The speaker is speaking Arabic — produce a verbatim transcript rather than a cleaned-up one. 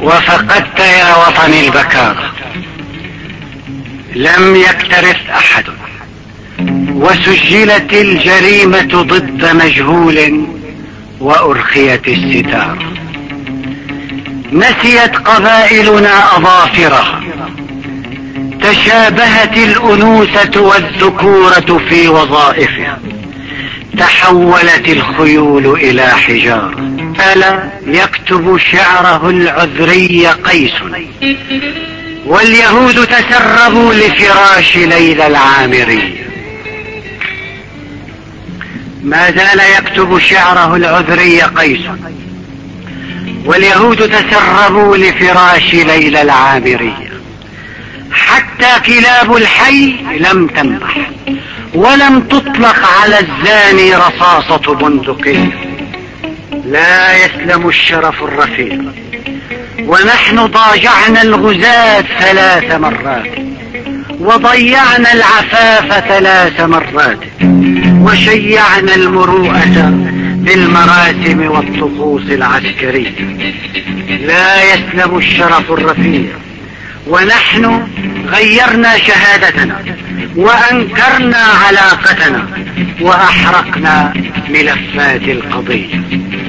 وفقدت يا وطني البكارة، لم يكترث احد، وسجلت الجريمة ضد مجهول وارخيت الستار. نسيت قبائلنا اظافرها، تشابهت الانوثة والذكورة في وظائفها، تحولت الخيول الى حجارة. ألا يكتب شعره العذري قيس، واليهود تسربوا لفراش ليلى العامري. ما زال يكتب شعره العذري قيس، واليهود تسربوا لفراش ليلى العامري. حتى كلاب الحي لم تنبح، ولم تطلق على الزاني رصاصة بندقية. لا يسلم الشرف الرفيع، ونحن ضاجعنا الغزاة ثلاث مرات، وضيعنا العفاف ثلاث مرات، وشيعنا المروءة بالمراسم والطقوس العسكرية. لا يسلم الشرف الرفيع، ونحن غيرنا شهادتنا، وأنكرنا علاقتنا، وأحرقنا ملفات القضية.